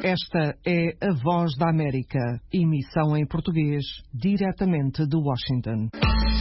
Esta é a Voz da América, emissão em português, diretamente de Washington.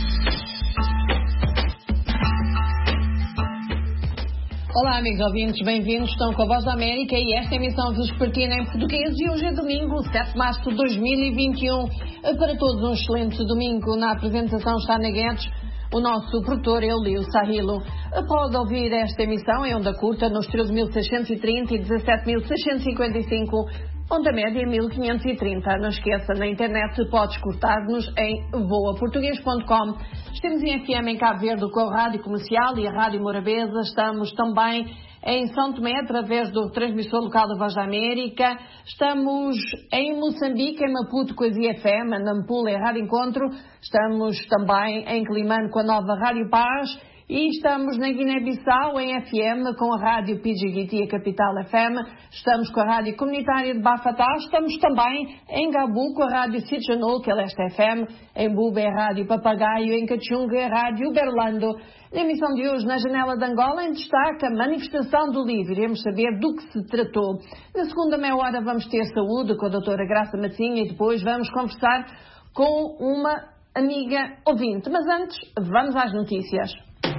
Olá, amigos ouvintes, bem-vindos. Estão com a Voz da América e esta emissão vespertina em português. E hoje é domingo, 7 de março de 2021. Para todos um excelente domingo. Na apresentação está na Guedes, o nosso produtor, Elio Sahilo. Pode ouvir esta emissão em onda curta nos 13.630 e 17.655, onda média 1530. Não esqueça, na internet pode escutar-nos em voaportuguês.com. Estamos em FM em Cabo Verde com a Rádio Comercial e a Rádio Morabeza. Estamos também em São Tomé, através do transmissor local da Voz da América. Estamos em Moçambique, em Maputo, com a ZFM, a Nampula e a Rádio Encontro. Estamos também em Climane com a nova Rádio Paz. E estamos na Guiné-Bissau, em FM, com a Rádio Pidgiguiti e a Capital FM. Estamos com a Rádio Comunitária de Bafatá. Estamos também em Gabu, com a Rádio Sitjanul, que é Leste FM. Em Buba é a Rádio Papagaio. Em Cachunga é a Rádio Berlando. Na emissão de hoje, na Janela de Angola, em destaque a manifestação do LIVRE. Iremos saber do que se tratou. Na segunda meia hora vamos ter saúde com a doutora Graça Matinha e depois vamos conversar com uma amiga ouvinte. Mas antes, vamos às notícias.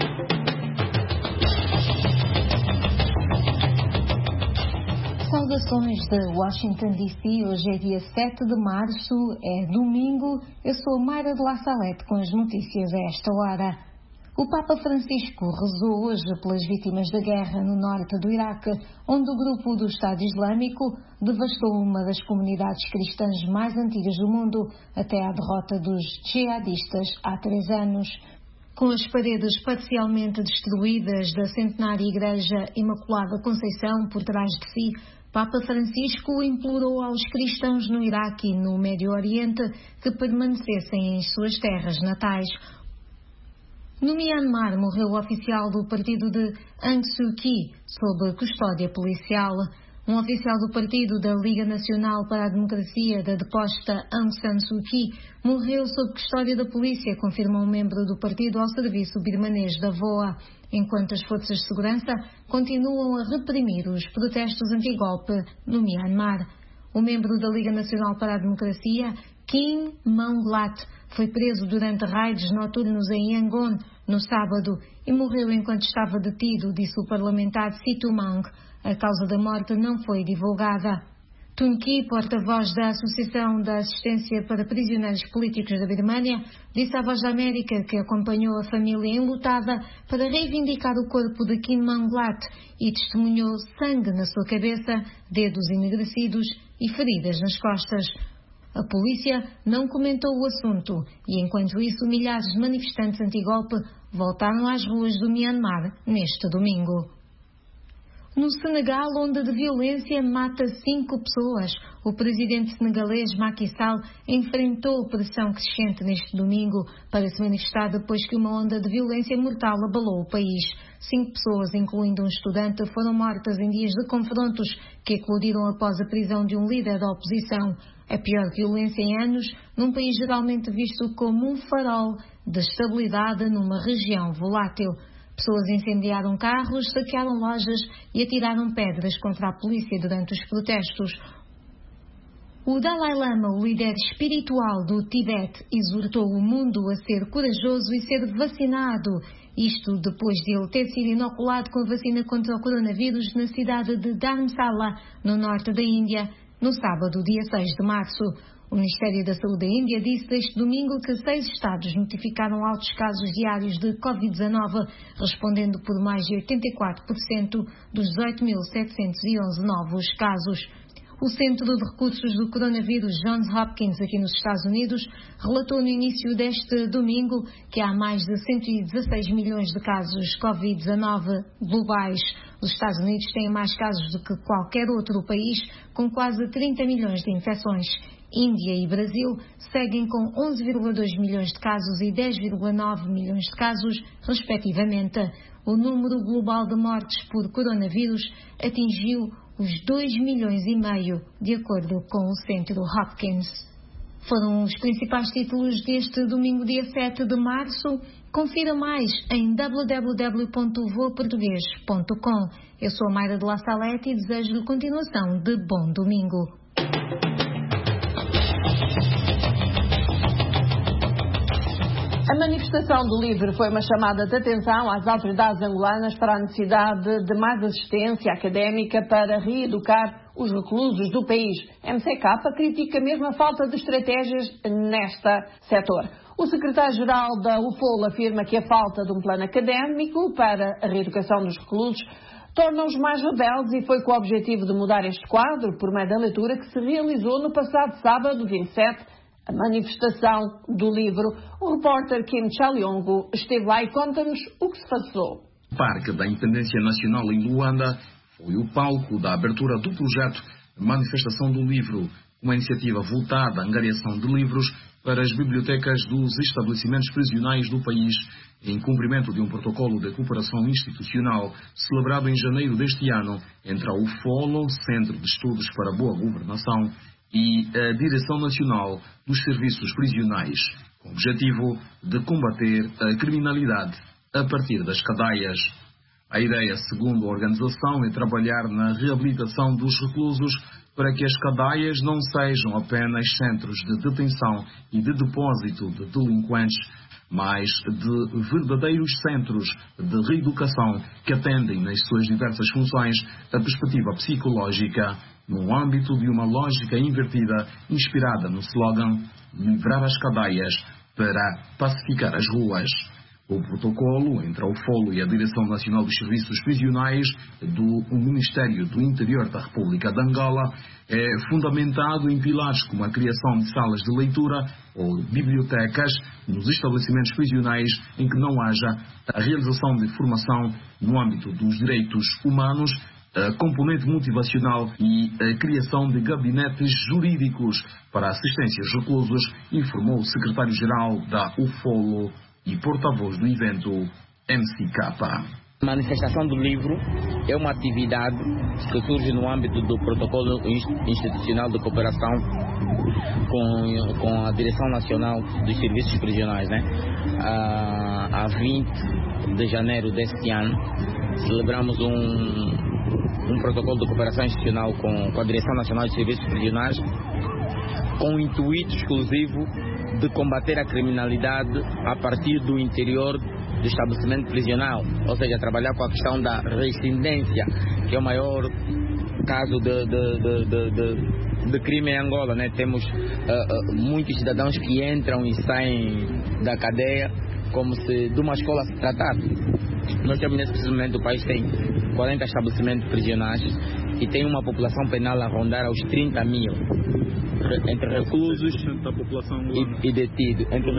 Saudações de Washington DC, hoje é dia 7 de março, é domingo. Eu sou Mayra de La Salete com as notícias a esta hora. O Papa Francisco rezou hoje pelas vítimas da guerra no norte do Iraque, onde o grupo do Estado Islâmico devastou uma das comunidades cristãs mais antigas do mundo, até à derrota dos jihadistas há 3 anos. Com as paredes parcialmente destruídas da centenária Igreja Imaculada Conceição por trás de si, Papa Francisco implorou aos cristãos no Iraque e no Médio Oriente que permanecessem em suas terras natais. No Myanmar morreu o oficial do partido de Aung Suu Kyi, sob custódia policial. Um oficial do partido da Liga Nacional para a Democracia da deposta Aung San Suu Kyi morreu sob custódia da polícia, confirma um membro do partido ao serviço birmanês da VOA, enquanto as forças de segurança continuam a reprimir os protestos anti-golpe no Myanmar. O membro da Liga Nacional para a Democracia, Kim Maung-lat, foi preso durante raids noturnos em Yangon no sábado e morreu enquanto estava detido, disse o parlamentar Situ Maung. A causa da morte não foi divulgada. Tun Kyi, porta-voz da Associação da Assistência para Prisioneiros Políticos da Birmânia, disse à Voz da América que acompanhou a família enlutada para reivindicar o corpo de Kim Maung-lat e testemunhou sangue na sua cabeça, dedos enegrecidos e feridas nas costas. A polícia não comentou o assunto e, enquanto isso, milhares de manifestantes anti-golpe voltaram às ruas do Myanmar neste domingo. No Senegal, onda de violência mata 5 pessoas. O presidente senegalês Macky Sall enfrentou pressão crescente neste domingo para se manifestar depois que uma onda de violência mortal abalou o país. 5 pessoas, incluindo um estudante, foram mortas em dias de confrontos que eclodiram após a prisão de um líder da oposição. A pior violência em anos, num país geralmente visto como um farol de estabilidade numa região volátil. Pessoas incendiaram carros, saquearam lojas e atiraram pedras contra a polícia durante os protestos. O Dalai Lama, o líder espiritual do Tibete, exortou o mundo a ser corajoso e ser vacinado. Isto depois de ele ter sido inoculado com a vacina contra o coronavírus na cidade de Dharamsala, no norte da Índia, no sábado, dia 6 de março. O Ministério da Saúde da Índia disse este domingo que 6 estados notificaram altos casos diários de Covid-19, respondendo por mais de 84% dos 18.711 novos casos. O Centro de Recursos do Coronavírus Johns Hopkins, aqui nos Estados Unidos, relatou no início deste domingo que há mais de 116 milhões de casos Covid-19 globais. Os Estados Unidos têm mais casos do que qualquer outro país, com quase 30 milhões de infecções. Índia e Brasil seguem com 11,2 milhões de casos e 10,9 milhões de casos, respectivamente. O número global de mortes por coronavírus atingiu os 2,5 milhões, de acordo com o Centro Hopkins. Foram os principais títulos deste domingo, dia 7 de março. Confira mais em www.voaportugues.com. Eu sou a Mayra de La Salete e desejo-lhe continuação de bom domingo. A manifestação do LIVRE foi uma chamada de atenção às autoridades angolanas para a necessidade de mais assistência académica para reeducar os reclusos do país. MCK critica mesmo a falta de estratégias neste setor. O secretário-geral da UFOL afirma que a falta de um plano académico para a reeducação dos reclusos torna-os mais rebeldes e foi com o objetivo de mudar este quadro por meio da leitura que se realizou no passado sábado 27, a manifestação do livro. O repórter Kim Chaliongo esteve lá e conta-nos o que se passou. O Parque da Independência Nacional em Luanda foi o palco da abertura do projeto Manifestação do Livro, uma iniciativa voltada à angariação de livros para as bibliotecas dos estabelecimentos prisionais do país, em cumprimento de um protocolo de cooperação institucional celebrado em janeiro deste ano entre a UFOL, Centro de Estudos para a Boa Governação, e a Direção Nacional dos Serviços Prisionais, com o objetivo de combater a criminalidade a partir das cadeias. A ideia, segundo a organização, é trabalhar na reabilitação dos reclusos para que as cadeias não sejam apenas centros de detenção e de depósito de delinquentes, mas de verdadeiros centros de reeducação que atendem nas suas diversas funções a perspectiva psicológica, no âmbito de uma lógica invertida inspirada no slogan "Livrar as cadeias para pacificar as ruas". O protocolo entre a UFOL e a Direção Nacional dos Serviços Prisionais do Ministério do Interior da República de Angola é fundamentado em pilares como a criação de salas de leitura ou bibliotecas nos estabelecimentos prisionais em que não haja a realização de formação no âmbito dos direitos humanos, a componente motivacional e a criação de gabinetes jurídicos para assistência aos reclusos, informou o secretário-geral da UFOL e porta-voz do evento, MCK. A manifestação do livro é uma atividade que surge no âmbito do protocolo institucional de cooperação com a Direção Nacional dos Serviços Prisionais, né? A 20 de janeiro deste ano, celebramos um protocolo de cooperação institucional com a Direção Nacional dos Serviços Prisionais, com o intuito exclusivo de combater a criminalidade a partir do interior do estabelecimento prisional, ou seja, trabalhar com a questão da reincidência, que é o maior caso de crime em Angola, né? Temos muitos cidadãos que entram e saem da cadeia como se de uma escola se tratasse. Nós temos nesse preciso momento, o país tem 40 estabelecimentos prisionais e tem uma população penal a rondar aos 30 mil, entre reclusos e detidos, entre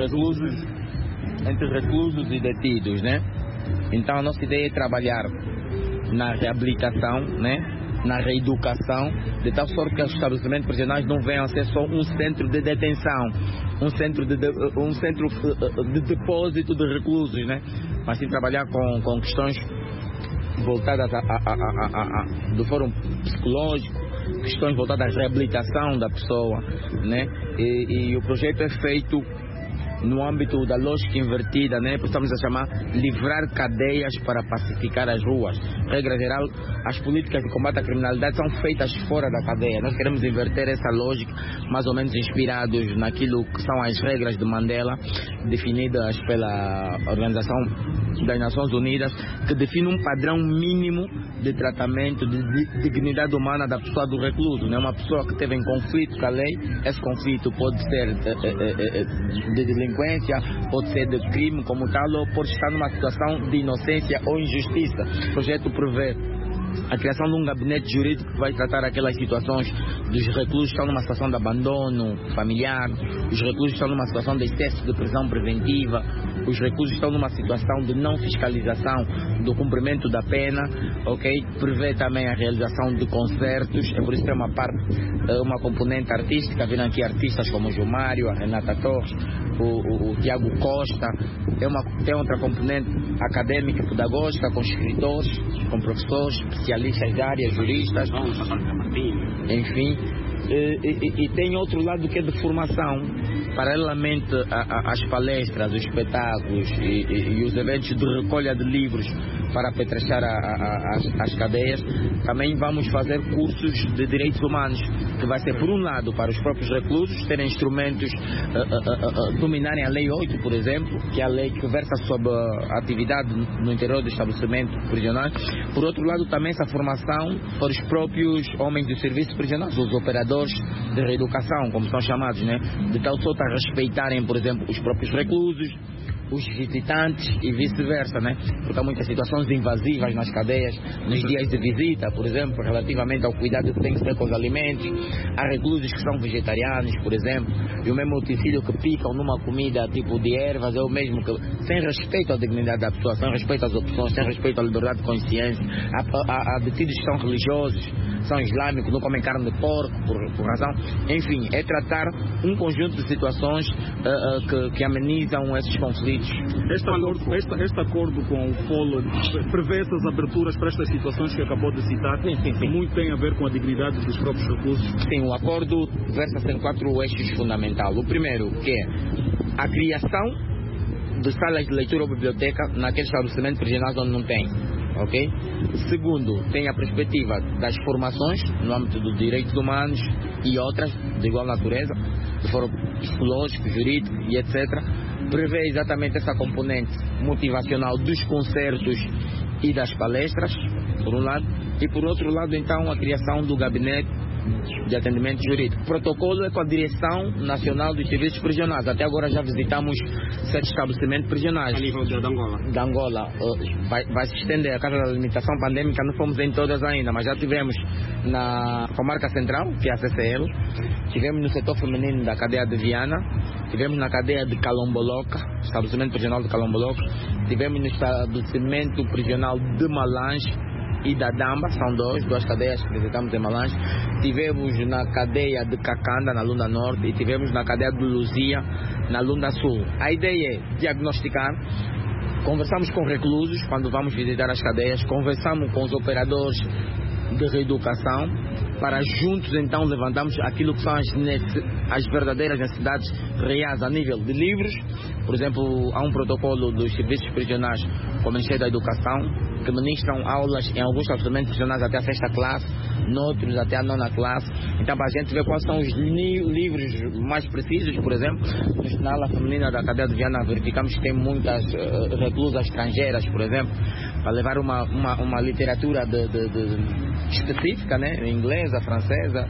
reclusos e detidos, né? Então a nossa ideia é trabalhar na reabilitação, né? Na reeducação, de tal sorte que os estabelecimentos prisionais não venham a ser só um centro de detenção, um centro de depósito de reclusos, né? Mas sim trabalhar com questões voltadas do fórum psicológico, questões voltadas à reabilitação da pessoa, né? E o projeto é feito no âmbito da lógica invertida, né? Estamos a chamar livrar cadeias para pacificar as ruas. Regra geral, as políticas de combate à criminalidade são feitas fora da cadeia. Nós queremos inverter essa lógica, mais ou menos inspirados naquilo que são as regras de Mandela, definidas pela Organização das Nações Unidas, que define um padrão mínimo de tratamento, de dignidade humana da pessoa do recluso, né? Uma pessoa que teve em conflito com a lei, esse conflito pode ser de delinquência, pode ser de crime como tal, ou pode estar numa situação de inocência ou injustiça. O projeto prevê a criação de um gabinete jurídico que vai tratar aquelas situações dos reclusos que estão numa situação de abandono familiar, os reclusos que estão numa situação de excesso de prisão preventiva, os reclusos que estão numa situação de não fiscalização do cumprimento da pena, ok? Prevê também a realização de concertos, é por isso que tem uma parte, uma componente artística, vindo aqui artistas como o Gilmário, a Renata Torres, o Tiago Costa, tem outra componente acadêmica, pedagógica, com escritores, com professores, especialistas da área, juristas, enfim. E tem outro lado que é de formação, paralelamente às palestras, os espetáculos e os eventos de recolha de livros para apetrechar as cadeias, também vamos fazer cursos de direitos humanos, que vai ser, por um lado, para os próprios reclusos terem instrumentos, dominarem a Lei 8, por exemplo, que é a lei que versa sobre a atividade no interior do estabelecimento prisional. Por outro lado, também essa formação para os próprios homens do serviço prisional, os operadores de reeducação, como são chamados, né? De tal sorte a respeitarem, por exemplo, os próprios reclusos, os visitantes e vice-versa, né? Porque há muitas situações invasivas nas cadeias, nos dias de visita, por exemplo, relativamente ao cuidado que tem que ter com os alimentos. Há reclusos que são vegetarianos, por exemplo, e o mesmo utensílio que picam numa comida tipo de ervas é o mesmo que, sem respeito à dignidade da pessoa, sem respeito às opções, sem respeito à liberdade de consciência. Há detidos que são religiosos, são islâmicos, não comem carne de porco, por razão. Enfim, é tratar um conjunto de situações que amenizam esses conflitos. Este acordo com o FOL prevê essas aberturas para estas situações que acabou de citar? Sim. Muito tem a ver com a dignidade dos próprios reclusos? Sim, o acordo versa-se em 4 eixos fundamentais. O primeiro, que é a criação de salas de leitura ou biblioteca naquele estabelecimento prisional onde não tem. Okay? Segundo, tem a perspectiva das formações no âmbito dos direitos humanos e outras de igual natureza, de foro psicológico, jurídico e etc. Prevê exatamente essa componente motivacional dos concertos e das palestras, por um lado, e por outro lado, então, a criação do gabinete de atendimento jurídico. O protocolo é com a Direção Nacional dos Serviços Prisionais. Até agora já visitamos 7 estabelecimentos prisionais. A nível de Angola? Da Angola. Vai se estender. A causa da limitação pandêmica, não fomos em todas ainda, mas já tivemos na comarca central, que é a CCL, tivemos no setor feminino da cadeia de Viana, tivemos na cadeia de Calomboloca, estabelecimento prisional de Calomboloca, tivemos no estabelecimento prisional de Malange e da Damba, são duas cadeias que visitamos em Malange. Tivemos na cadeia de Cacanda, na Lunda Norte, e tivemos na cadeia de Luzia, na Lunda Sul. A ideia é diagnosticar, conversamos com reclusos quando vamos visitar as cadeias, conversamos com os operadores de reeducação, para juntos então levantarmos aquilo que são as verdadeiras necessidades reais a nível de livros. Por exemplo, há um protocolo dos serviços prisionais com o Ministério da Educação, que ministram aulas em alguns estabelecimentos prisionais até a 6ª classe, noutros até a 9ª classe. Então, para a gente ver quais são os livros mais precisos. Por exemplo, na ala feminina da cadeia de Viana verificamos que tem muitas reclusas estrangeiras, por exemplo, para levar uma literatura específica, né? Inglesa, francesa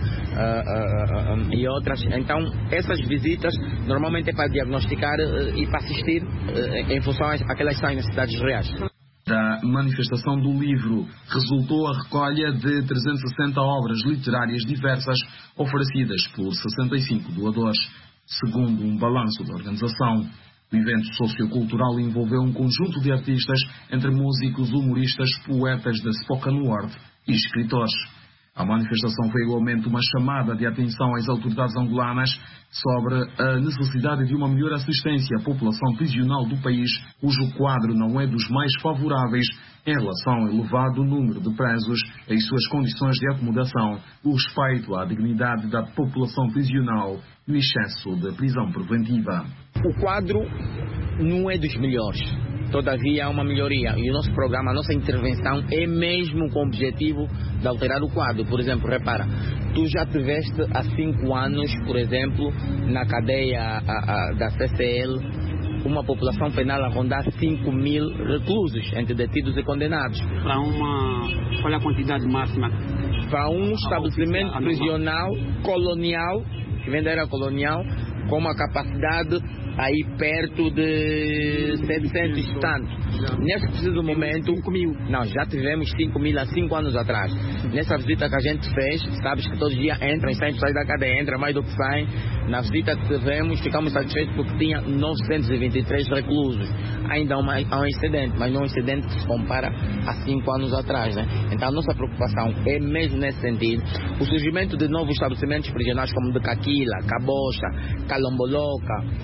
e outras. Então, essas visitas normalmente é para diagnosticar e para assistir em função àquelas que são as necessidades reais. Da manifestação do livro resultou a recolha de 360 obras literárias diversas oferecidas por 65 doadores. Segundo um balanço da organização, o evento sociocultural envolveu um conjunto de artistas, entre músicos, humoristas, poetas da spoken word e escritores. A manifestação foi igualmente uma chamada de atenção às autoridades angolanas sobre a necessidade de uma melhor assistência à população prisional do país, cujo quadro não é dos mais favoráveis em relação ao elevado número de presos, as suas condições de acomodação, o respeito à dignidade da população prisional e o excesso de prisão preventiva. O quadro não é dos melhores. Todavia, há uma melhoria. E o nosso programa, a nossa intervenção é mesmo com o objetivo de alterar o quadro. Por exemplo, repara, tu já tiveste há 5 anos, por exemplo, na cadeia da CCL, uma população penal a rondar 5.000 reclusos, entre detidos e condenados. Qual é a quantidade máxima? Para um estabelecimento prisional colonial, que vem da era colonial, com uma capacidade aí perto de 700 e tantos. Nesse preciso momento, 5.000. Não, já tivemos 5.000 há 5 anos atrás. Nessa visita que a gente fez, sabes que todos os dias entram e saem da cadeia, entra mais do que saem. Na visita que tivemos, ficamos satisfeitos porque tinha 923 reclusos. Ainda há um excedente, mas não um excedente que se compara a 5 anos atrás, né? Então a nossa preocupação é mesmo nesse sentido. O surgimento de novos estabelecimentos prisionais como de Caquila, Cabocha, Calomboloca,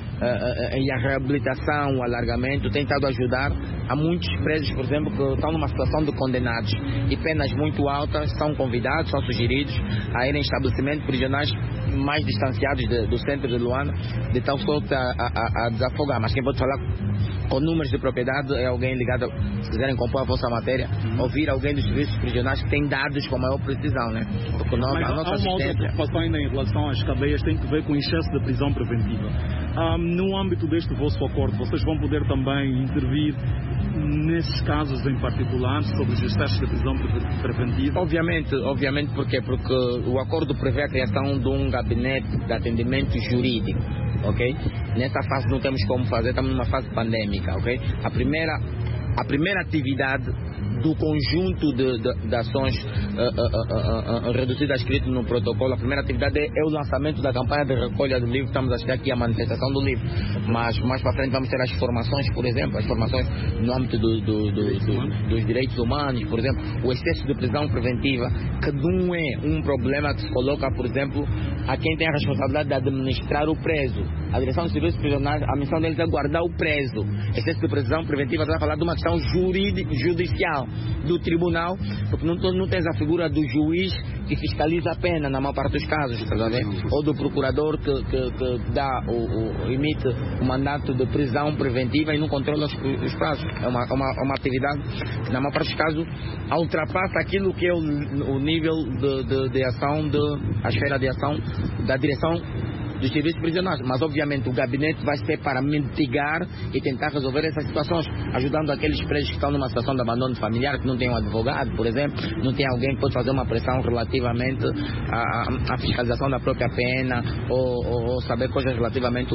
e a reabilitação, o alargamento, tem estado a ajudar a muitos presos, por exemplo, que estão numa situação de condenados e penas muito altas, são convidados, são sugeridos a irem em estabelecimentos prisionais mais distanciados do centro de Luanda, de tal sorte a desafogar. Mas quem pode falar com números de propriedade é alguém ligado, se quiserem compor a vossa matéria, ouvir alguém dos serviços prisionais que tem dados com maior precisão, né? Porque nós, mas a nossa há uma outra preocupação ainda em relação às cadeias, tem que ver com o excesso de prisão preventiva. No âmbito deste vosso acordo, vocês vão poder também intervir nesses casos em particular, sobre os excessos de prisão preventiva? Obviamente, porque o acordo prevê a criação de um gabinete de atendimento jurídico, ok? Nessa fase não temos como fazer, estamos numa fase pandêmica, ok? A primeira atividade do conjunto de ações reduzidas escrito no protocolo, a primeira atividade é o lançamento da campanha de recolha do livro. Estamos a chegar aqui à manifestação do livro, mas mais para frente vamos ter as formações, por exemplo, as formações no âmbito dos direitos humanos, por exemplo, o excesso de prisão preventiva, que não é um problema que se coloca, por exemplo, a quem tem a responsabilidade de administrar o preso. A direção dos serviços prisionais, a missão deles é guardar o preso. Excesso de prisão preventiva está a falar de uma questão judicial, do tribunal, porque não tens a figura do juiz que fiscaliza a pena na maior parte dos casos, tá vendo? Ou do procurador que dá emite o mandato de prisão preventiva e não controla os prazos. É uma atividade que na maior parte dos casos ultrapassa aquilo que é o nível de ação, a esfera de ação da direção dos serviços prisionais, mas obviamente o gabinete vai ser para mitigar e tentar resolver essas situações, ajudando aqueles presos que estão numa situação de abandono familiar, que não tem um advogado, por exemplo, não tem alguém que pode fazer uma pressão relativamente à fiscalização da própria pena ou saber coisas relativamente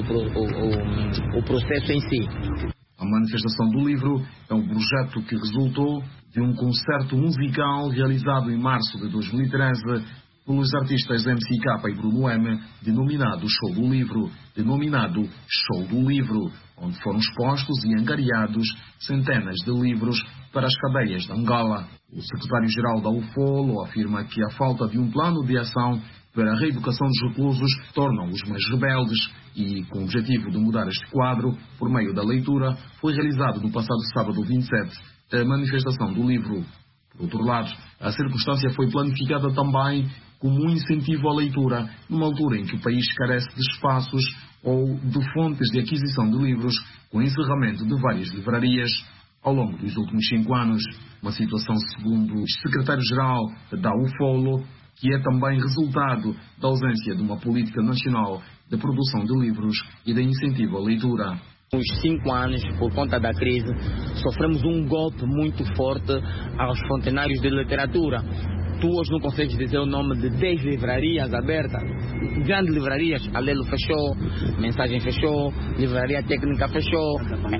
ao processo em si. A manifestação do livro é um projeto que resultou de um concerto musical realizado em março de 2013 pelos artistas MCK e Bruno M, denominado Show do Livro, onde foram expostos e angariados centenas de livros para as cadeias de Angola. O secretário-geral da UFOLO afirma que a falta de um plano de ação para a reeducação dos reclusos torna-os mais rebeldes e, com o objetivo de mudar este quadro, por meio da leitura, foi realizado no passado sábado 27 a manifestação do livro. Por outro lado, a circunstância foi planificada também como um incentivo à leitura, numa altura em que o país carece de espaços ou de fontes de aquisição de livros, com o encerramento de várias livrarias ao longo dos últimos 5 anos. Uma situação, segundo o secretário-geral da UFOLO, que é também resultado da ausência de uma política nacional de produção de livros e de incentivo à leitura. Nos 5 anos, por conta da crise, sofremos um golpe muito forte aos fontenários de literatura. Tu hoje não consegues dizer o nome de 10 livrarias abertas. Grandes livrarias, Alelo fechou, Mensagem fechou, Livraria Técnica fechou,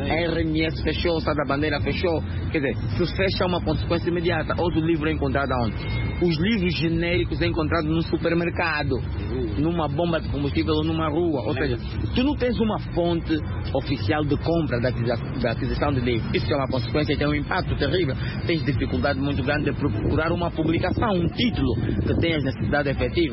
RMS fechou, Sada Bandeira fechou. Quer dizer, se fecha é uma consequência imediata. Hoje o livro é encontrado aonde? Os livros genéricos é encontrado num supermercado, numa bomba de combustível ou numa rua. Ou seja, tu não tens uma fonte oficial de compra da aquisição de livros. Isso é uma consequência e tem um impacto terrível. Tens dificuldade muito grande de procurar uma publicação, um título que tenha necessidade efetiva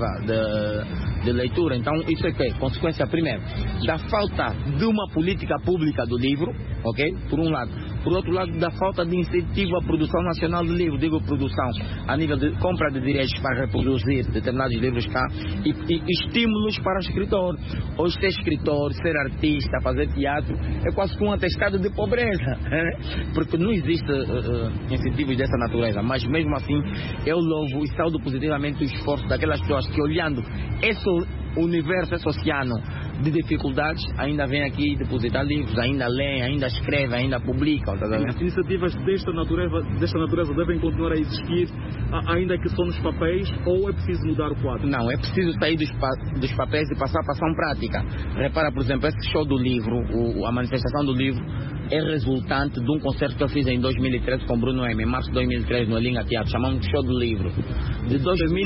de leitura. Então isso é que consequência primeira da falta de uma política pública do livro, ok? Por um lado. Por outro lado, da falta de incentivo à produção nacional de livro, digo produção a nível de compra de direitos para reproduzir determinados livros cá e estímulos para o escritor. Hoje ser escritor, ser artista, fazer teatro é quase que um atestado de pobreza, porque não existe incentivos dessa natureza, mas mesmo assim eu louvo e saúdo positivamente o esforço daquelas pessoas que, olhando esse universo, esse oceano de dificuldades, ainda vem aqui depositar livros, ainda lê, ainda escreve, ainda publica. As iniciativas desta natureza devem continuar a existir, ainda que só nos papéis, ou é preciso mudar o quadro? Não, é preciso sair dos papéis e passar para a ação prática. Repara, por exemplo, esse show do livro, a manifestação do livro, é resultante de um concerto que eu fiz em 2013 com Bruno M, em março de 2013, no Elinga Teatro, chamamos de Show do Livro. De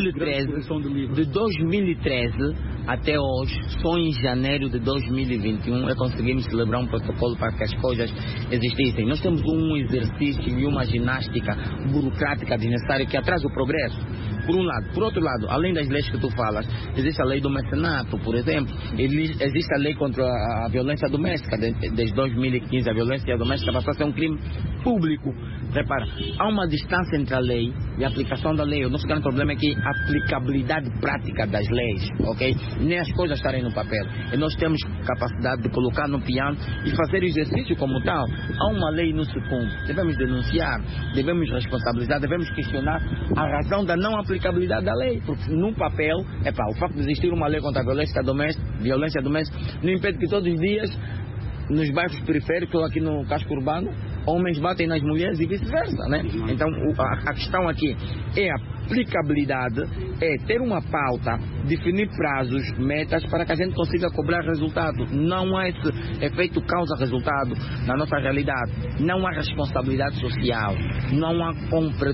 2013 até hoje, só em janeiro de 2021, conseguimos celebrar um protocolo para que as coisas existissem. Nós temos um exercício e uma ginástica burocrática desnecessária que atrasa o progresso. por um lado. Por outro lado, além das leis que tu falas, existe a lei do mecenato, por exemplo. Existe a lei contra a violência doméstica. Desde 2015, a violência doméstica passou a ser um crime público. Repara, há uma distância entre a lei e a aplicação da lei. O nosso grande problema é que a aplicabilidade prática das leis, ok? Nem as coisas estarem no papel. E nós temos capacidade de colocar no piano e fazer exercício como tal. Há uma lei e não se cumpre. Devemos denunciar, devemos responsabilizar, devemos questionar a razão da não aplicabilidade da lei. Porque no papel, o facto de existir uma lei contra a violência doméstica não impede que todos os dias, nos bairros periféricos ou aqui no casco urbano, homens batem nas mulheres e vice-versa, né? Então a questão aqui é a aplicabilidade, é ter uma pauta, definir prazos, metas para que a gente consiga cobrar resultado. Não há esse efeito causa-resultado na nossa realidade. Não há responsabilidade social, não há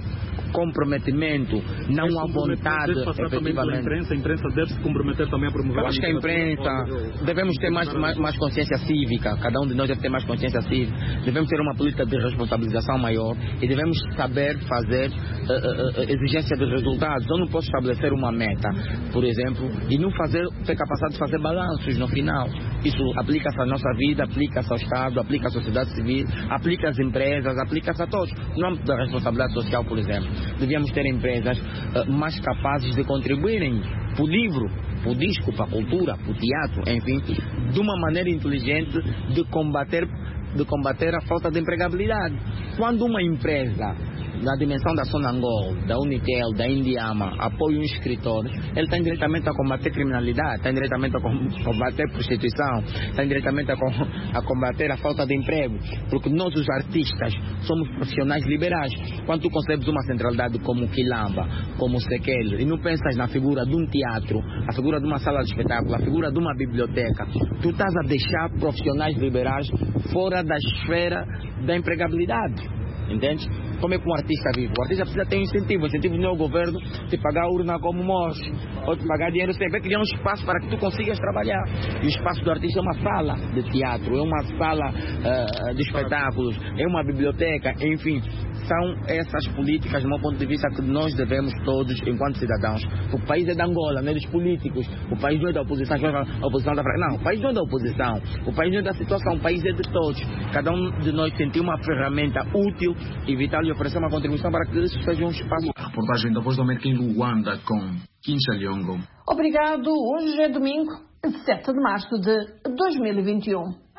comprometimento, não há vontade, efetivamente. A imprensa deve se comprometer também a promover. Eu acho que a imprensa, devemos ter mais consciência cívica, cada um de nós deve ter mais consciência cívica, devemos ter uma política de responsabilização maior e devemos saber fazer exigência de resultados. Eu não posso estabelecer uma meta, por exemplo, e não ter capacidade de fazer balanços no final. Isso aplica-se à nossa vida, aplica-se ao Estado, aplica à sociedade civil, aplica às empresas, aplica-se a todos. No âmbito da responsabilidade social, por exemplo, devíamos ter empresas mais capazes de contribuírem para o livro, para o disco, para a cultura, para o teatro, enfim, de uma maneira inteligente de combater a falta de empregabilidade. Quando uma empresa na dimensão da Sonangol, da Unitel, da Indiama, apoia um escritor, ele está diretamente a combater criminalidade, está diretamente a combater prostituição, está diretamente a combater a falta de emprego, porque nós, os artistas, somos profissionais liberais. Quando tu concebes uma centralidade como o Quilamba, como o Sequel, e não pensas na figura de um teatro, a figura de uma sala de espetáculo, a figura de uma biblioteca, tu estás a deixar profissionais liberais fora da esfera da empregabilidade. Entende? Como é que um artista vive? O artista precisa ter um incentivo. O incentivo não é o governo te pagar a urna como morte, ou te pagar dinheiro sem ver, criar um espaço para que tu consigas trabalhar. E o espaço do artista é uma sala de teatro, é uma sala de espetáculos, é uma biblioteca, enfim. São essas políticas, do meu ponto de vista, que nós devemos todos, enquanto cidadãos. O país é da Angola, não é dos políticos. O país não é da oposição. A oposição da... Não, o país não é da oposição. O país não é da situação. O país é de todos. Cada um de nós sentiu uma ferramenta útil e vital e oferecer uma contribuição para que isso seja um espaço. A reportagem da Voz da América em Luanda com Kincha Lyongo. Obrigado. Hoje é domingo, 7 de março de 2021.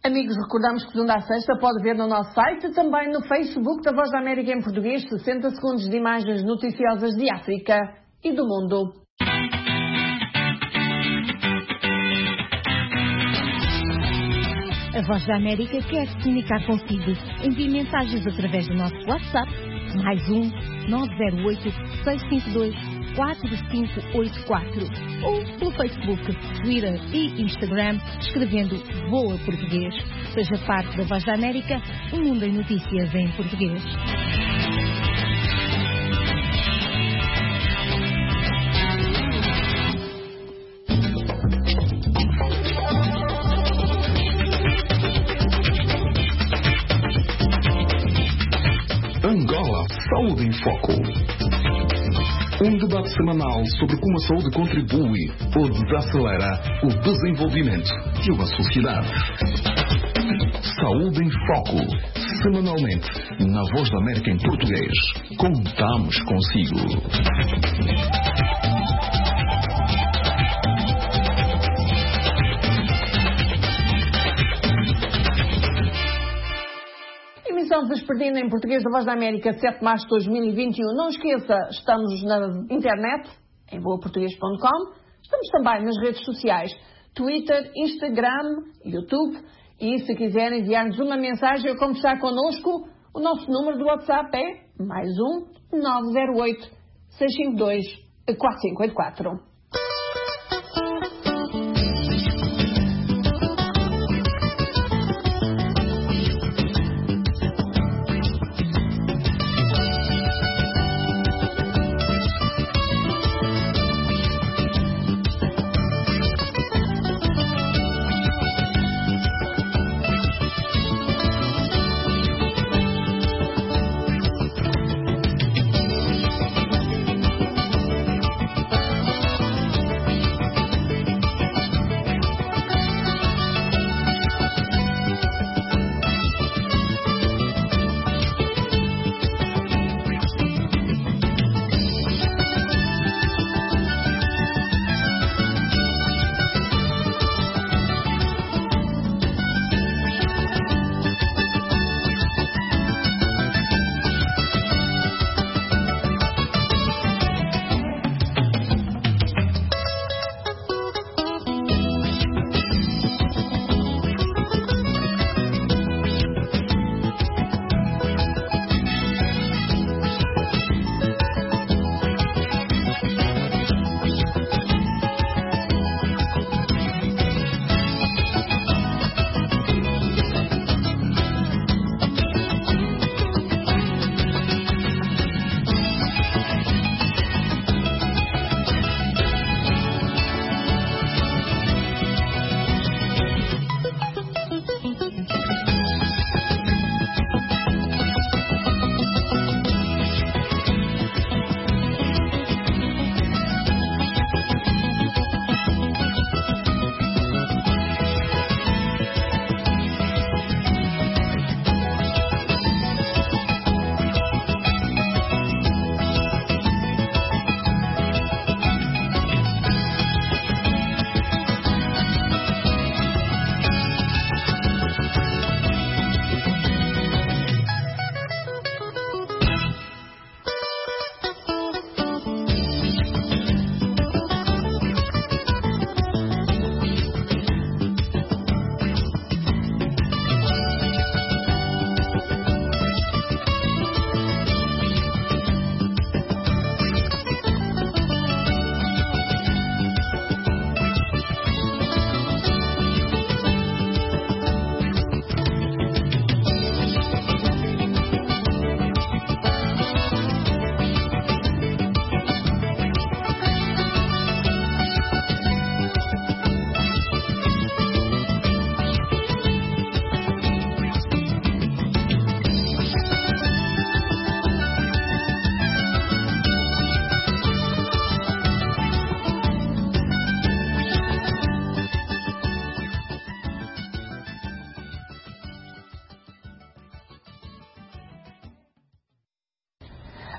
Amigos, recordamos que segunda a sexta pode ver no nosso site, também no Facebook da Voz da América em português, 60 segundos de imagens noticiosas de África e do mundo. A Voz da América quer se comunicar consigo. Envie mensagens através do nosso WhatsApp, +1 908 652 4584, ou pelo Facebook, Twitter e Instagram, escrevendo Voa Português. Seja parte da Voz da América, o mundo em notícias em português. Angola Saúde em Foco. Um debate semanal sobre como a saúde contribui ou desacelera o desenvolvimento de uma sociedade. Saúde em Foco. Semanalmente, na Voz da América em português. Contamos consigo. Emissão vespertina em português da Voz da América, 7 de março de 2021. Não esqueça, estamos na internet, em voaportuguês.com. Estamos também nas redes sociais, Twitter, Instagram, YouTube. E se quiser enviar-nos uma mensagem ou conversar connosco, o nosso número do WhatsApp é +1 908 652 4584.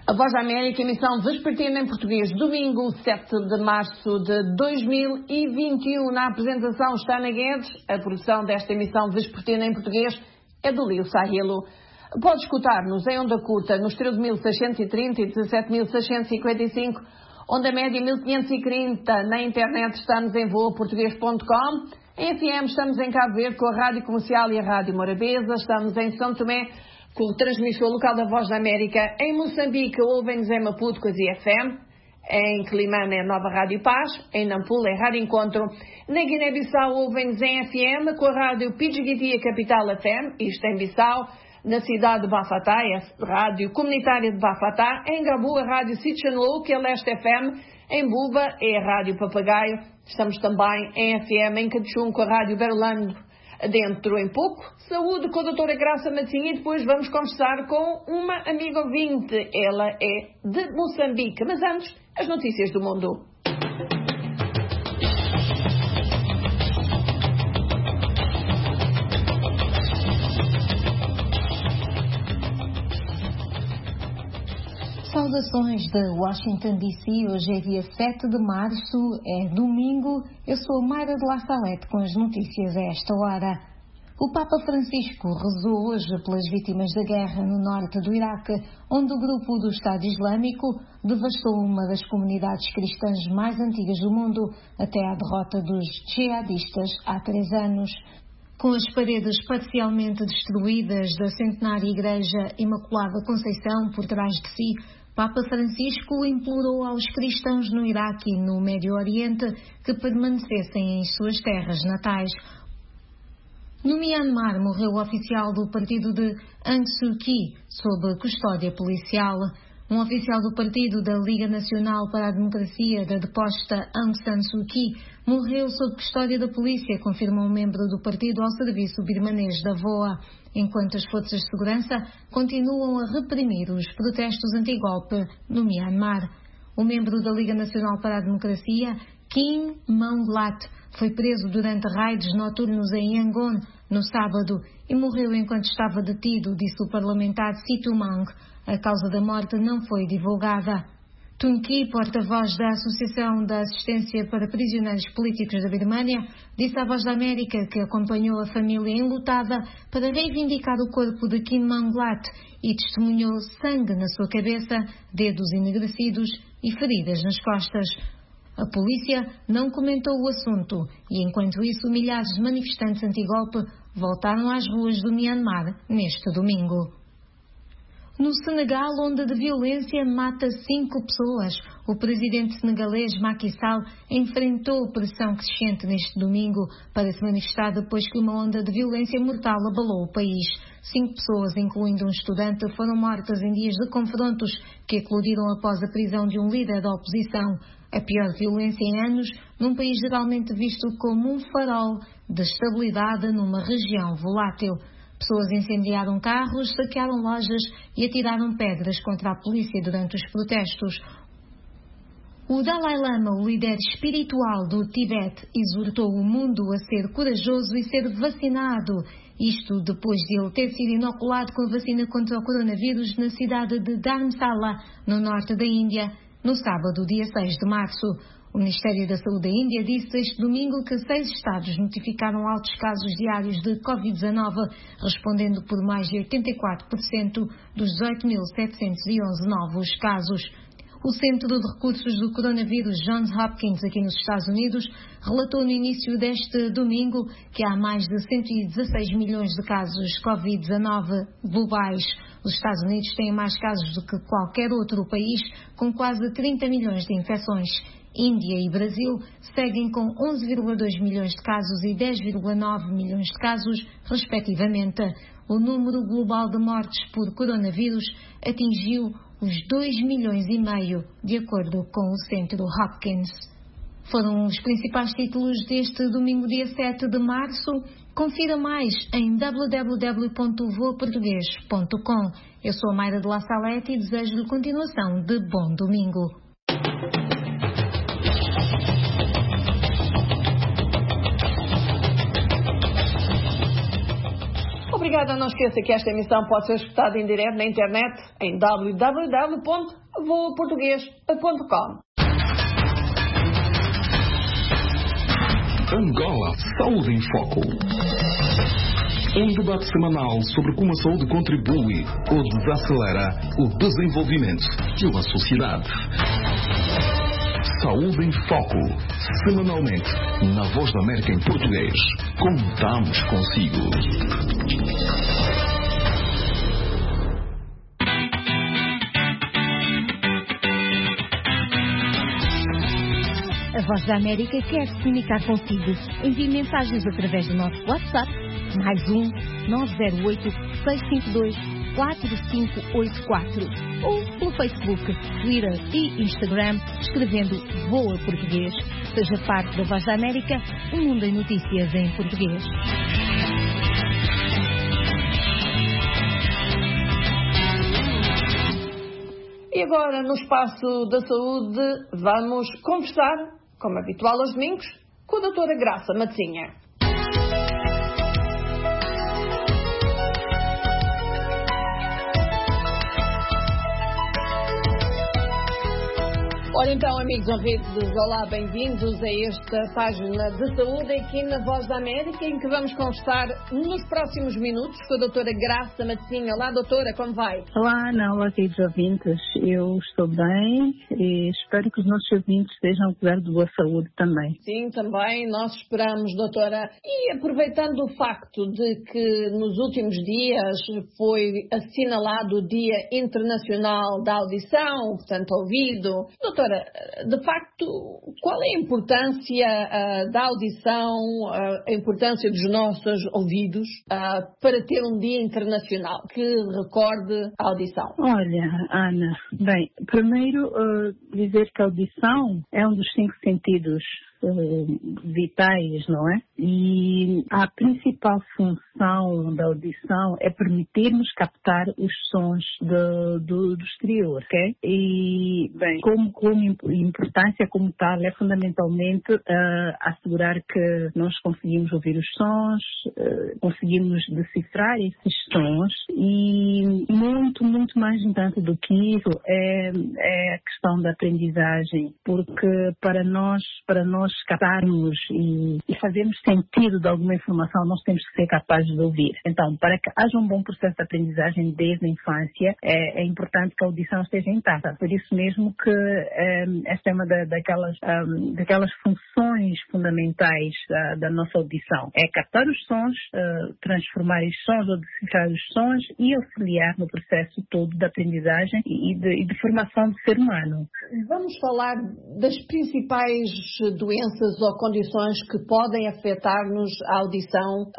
A Voz da América, emissão vespertina em português, domingo 7 de março de 2021. Na apresentação está Ana Guedes. A produção desta emissão vespertina em português é do Lio Sahilo. Pode escutar-nos em onda curta nos 13.630 e 17.655, onda média 1530. Na internet estamos em voaportuguês.com. Em FM estamos em Cabo Verde com a Rádio Comercial e a Rádio Morabeza. Estamos em São Tomé com o transmissor local da Voz da América. Em Moçambique ouvem-nos em Maputo com a ZFM. Em Climane é a Nova Rádio Paz. Em Nampula é Rádio Encontro. Na Guiné-Bissau ouvem-nos em FM com a Rádio Pidgeguitia Capital FM. Isto em Bissau. Na cidade de Bafatá é a Rádio Comunitária de Bafatá. Em Gabu a Rádio Sitchanou, que é Leste FM. Em Buba é a Rádio Papagaio. Estamos também em FM em Cachum com a Rádio Berlando. Dentro em pouco, saúde com a doutora Graça Matinha e depois vamos conversar com uma amiga ouvinte. Ela é de Moçambique. Mas antes, as notícias do mundo. Saudações de Washington DC, hoje é dia 7 de março, é domingo. Eu sou Mayra de La Salete com as notícias a esta hora. O Papa Francisco rezou hoje pelas vítimas da guerra no norte do Iraque, onde o grupo do Estado Islâmico devastou uma das comunidades cristãs mais antigas do mundo, até à derrota dos jihadistas há 3 anos. Com as paredes parcialmente destruídas da centenária Igreja Imaculada Conceição por trás de si, Papa Francisco implorou aos cristãos no Iraque e no Médio Oriente que permanecessem em suas terras natais. No Myanmar morreu o oficial do partido de Aung San Suu Kyi, sob custódia policial. Um oficial do partido da Liga Nacional para a Democracia da deposta Aung San Suu Kyi morreu sob custódia da polícia, confirmou um membro do partido ao serviço birmanês da VOA, enquanto as forças de segurança continuam a reprimir os protestos anti-golpe no Myanmar. O membro da Liga Nacional para a Democracia, Kim Maung-lat, foi preso durante raids noturnos em Yangon no sábado e morreu enquanto estava detido, disse o parlamentar Situ Mang. A causa da morte não foi divulgada. Tung Kyi, porta-voz da Associação da Assistência para Prisioneiros Políticos da Birmânia, disse à Voz da América que acompanhou a família enlutada para reivindicar o corpo de Kim Maung-lat e testemunhou sangue na sua cabeça, dedos enegrecidos e feridas nas costas. A polícia não comentou o assunto e, enquanto isso, milhares de manifestantes anti-golpe voltaram às ruas do Myanmar neste domingo. No Senegal, onda de violência mata 5 pessoas. O presidente senegalês Macky Sall enfrentou pressão crescente neste domingo para se manifestar depois que uma onda de violência mortal abalou o país. 5 pessoas, incluindo um estudante, foram mortas em dias de confrontos que eclodiram após a prisão de um líder da oposição. A pior violência em anos, num país geralmente visto como um farol de estabilidade numa região volátil. Pessoas incendiaram carros, saquearam lojas e atiraram pedras contra a polícia durante os protestos. O Dalai Lama, o líder espiritual do Tibete, exortou o mundo a ser corajoso e ser vacinado. Isto depois de ele ter sido inoculado com a vacina contra o coronavírus na cidade de Dharamsala, no norte da Índia, no sábado, dia 6 de março. O Ministério da Saúde da Índia disse este domingo que 6 estados notificaram altos casos diários de Covid-19, respondendo por mais de 84% dos 18.711 novos casos. O Centro de Recursos do Coronavírus Johns Hopkins, aqui nos Estados Unidos, relatou no início deste domingo que há mais de 116 milhões de casos Covid-19 globais. Os Estados Unidos têm mais casos do que qualquer outro país, com quase 30 milhões de infecções. Índia e Brasil seguem com 11,2 milhões de casos e 10,9 milhões de casos, respectivamente. O número global de mortes por coronavírus atingiu os 2,5 milhões, de acordo com o Centro Hopkins. Foram os principais títulos deste domingo, dia 7 de março. Confira mais em www.voaportugues.com. Eu sou a Mayra de La Salete e desejo-lhe continuação de bom domingo. Obrigada, não esqueça que esta emissão pode ser escutada em direto na internet em www.voaportugues.com. Angola Saúde em Foco. Um debate semanal sobre como a saúde contribui ou desacelera o desenvolvimento de uma sociedade. Saúde em Foco. Semanalmente, na Voz da América em português. Contamos consigo. A Voz da América quer se comunicar consigo. Envie mensagens através do nosso WhatsApp, +1 908 652 4584, ou pelo Facebook, Twitter e Instagram, escrevendo Voa Português. Seja parte da Voz da América, um mundo em notícias em português. E agora, no Espaço da Saúde, vamos conversar, como habitual aos domingos, com a doutora Graça Matosinha. Ora então, amigos ouvintes, olá, bem-vindos a esta página de saúde aqui na Voz da América, em que vamos conversar nos próximos minutos com a doutora Graça Matosinha. Olá, doutora, como vai? Olá, Ana, olá, queridos ouvintes. Eu estou bem e espero que os nossos ouvintes estejam a cuidar de boa saúde também. Sim, também, nós esperamos, doutora. E aproveitando o facto de que nos últimos dias foi assinalado o Dia Internacional da Audição, portanto, ouvido, doutora, de facto, qual é a importância da audição, a importância dos nossos ouvidos para ter um dia internacional que recorde a audição? Olha, Ana, bem, primeiro dizer que a audição é um dos 5 sentidos vitais, não é? E a principal função da audição é permitir-nos captar os sons do exterior, ok? E, bem, como importância como tal é fundamentalmente assegurar que nós conseguimos ouvir os sons, conseguimos decifrar esses sons e muito, muito mais importante do que isso é a questão da aprendizagem, porque para nós captarmos e fazermos sentido de alguma informação, nós temos que ser capazes de ouvir. Então, para que haja um bom processo de aprendizagem desde a infância, é importante que a audição esteja intacta. Por isso mesmo que esta é uma daquelas funções fundamentais da nossa audição. É captar os sons, transformar os sons ou decifrar os sons e auxiliar no processo todo de aprendizagem e de formação do ser humano. Vamos falar das principais doenças ou condições que podem afetar-nos a audição.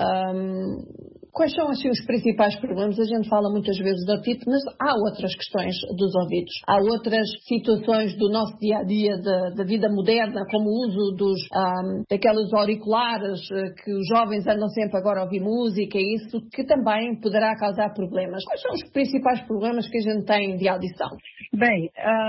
Quais são assim, os principais problemas? A gente fala muitas vezes da otite, mas há outras questões dos ouvidos. Há outras situações do nosso dia-a-dia, da vida moderna, como o uso daquelas auriculares que os jovens andam sempre agora a ouvir música, e isso que também poderá causar problemas. Quais são os principais problemas que a gente tem de audição? Bem,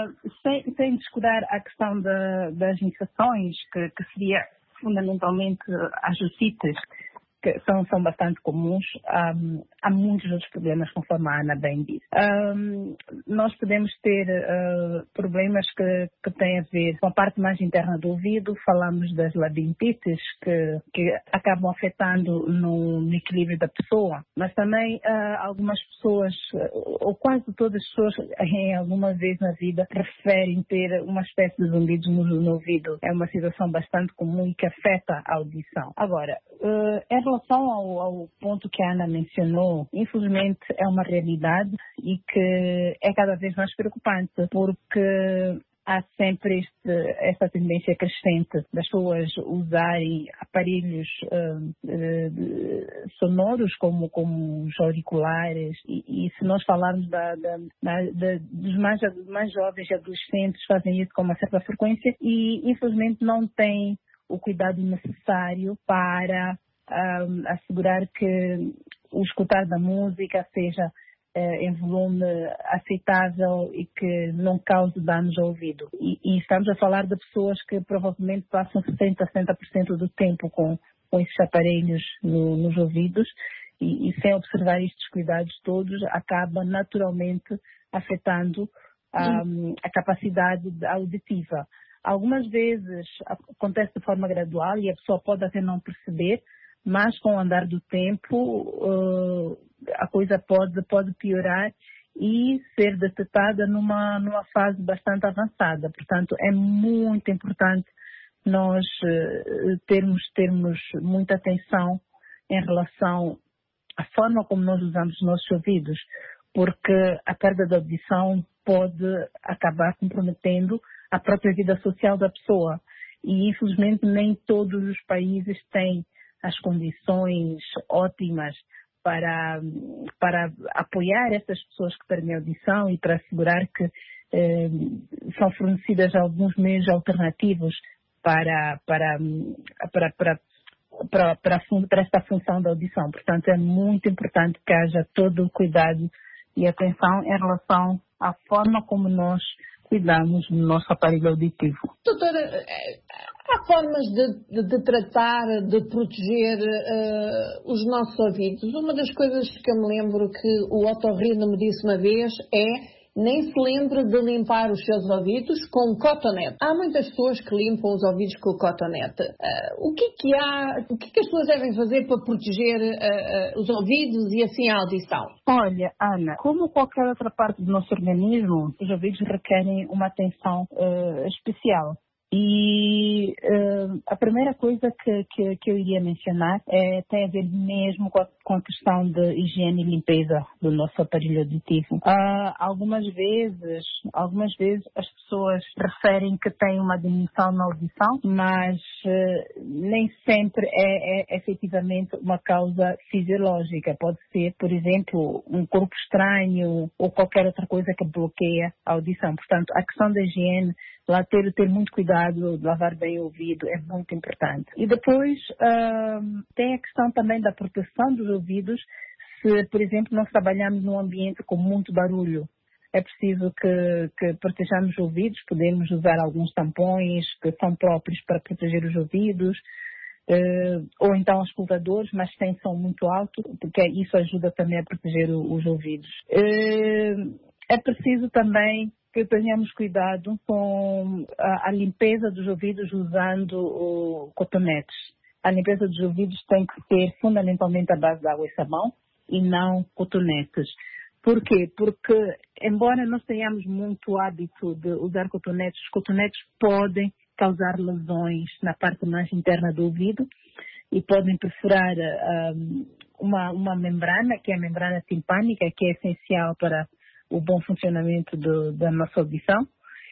sem descuidar a questão das infecções, que seria fundamentalmente as osites, que são bastante comuns. Há muitos outros problemas, conforme a Ana bem disse. Nós podemos ter problemas que têm a ver com a parte mais interna do ouvido. Falamos das labirintite, que acabam afetando no equilíbrio da pessoa. Mas também algumas pessoas, ou quase todas as pessoas, em alguma vez na vida, referem ter uma espécie de zumbidos no ouvido. É uma situação bastante comum e que afeta a audição. Agora, em relação ao ponto que a Ana mencionou, infelizmente é uma realidade e que é cada vez mais preocupante, porque há sempre esta tendência crescente das pessoas usarem aparelhos sonoros como os auriculares e se nós falarmos dos mais jovens e adolescentes, fazem isso com uma certa frequência e infelizmente não têm o cuidado necessário para assegurar que o escutar da música seja em volume aceitável e que não cause danos ao ouvido. E estamos a falar de pessoas que provavelmente passam 60% do tempo com esses aparelhos nos ouvidos e sem observar estes cuidados todos, acaba naturalmente afetando a capacidade auditiva. Algumas vezes acontece de forma gradual e a pessoa pode até não perceber, mas com o andar do tempo a coisa pode piorar e ser detectada numa fase bastante avançada. Portanto, é muito importante nós termos muita atenção em relação à forma como nós usamos os nossos ouvidos, porque a perda da audição pode acabar comprometendo a própria vida social da pessoa. E, infelizmente, nem todos os países têm as condições ótimas para apoiar essas pessoas que perdem a audição e para assegurar que são fornecidas alguns meios alternativos para esta função da audição. Portanto, é muito importante que haja todo o cuidado e atenção em relação à forma como nós cuidamos do nosso aparelho auditivo. Doutora, há formas de tratar, de proteger os nossos ouvidos. Uma das coisas que eu me lembro que o otorrino me disse uma vez é: nem se lembre de limpar os seus ouvidos com cotonete. Há muitas pessoas que limpam os ouvidos com cotonete. O que as pessoas devem fazer para proteger os ouvidos e assim a audição? Olha, Ana, como qualquer outra parte do nosso organismo, os ouvidos requerem uma atenção especial. E a primeira coisa que eu iria mencionar tem a ver mesmo com a questão de higiene e limpeza do nosso aparelho auditivo. Algumas vezes as pessoas referem que têm uma diminuição na audição, mas nem sempre é efetivamente uma causa fisiológica. Pode ser, por exemplo, um corpo estranho ou qualquer outra coisa que bloqueia a audição. Portanto, a questão da higiene, lá ter muito cuidado de lavar bem o ouvido é muito importante. E depois tem a questão também da proteção dos ouvidos. Se, por exemplo, nós trabalhamos num ambiente com muito barulho, é preciso que protejamos os ouvidos. Podemos usar alguns tampões que são próprios para proteger os ouvidos, ou então escutadores, mas sem som muito alto, porque isso ajuda também a proteger os ouvidos. É preciso também que tenhamos cuidado com a limpeza dos ouvidos usando cotonetes. A limpeza dos ouvidos tem que ser fundamentalmente à base de água e sabão e não cotonetes. Por quê? Porque, embora nós tenhamos muito hábito de usar cotonetes, os cotonetes podem causar lesões na parte mais interna do ouvido e podem perfurar uma membrana, que é a membrana timpânica, que é essencial para o bom funcionamento da nossa audição,